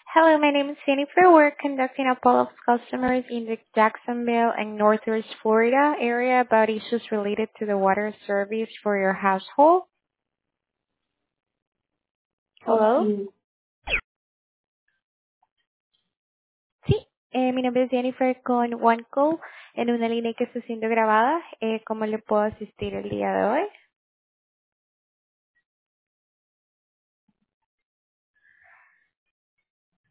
Hello, my name is Jennifer. We're conducting a poll of customers in the Jacksonville and Northwest Florida area about issues related to the water service for your household. Hello. Sí, Sí, mi nombre es Jennifer con OneCall en una línea que está siendo grabada. ¿Cómo le puedo asistir el día de hoy?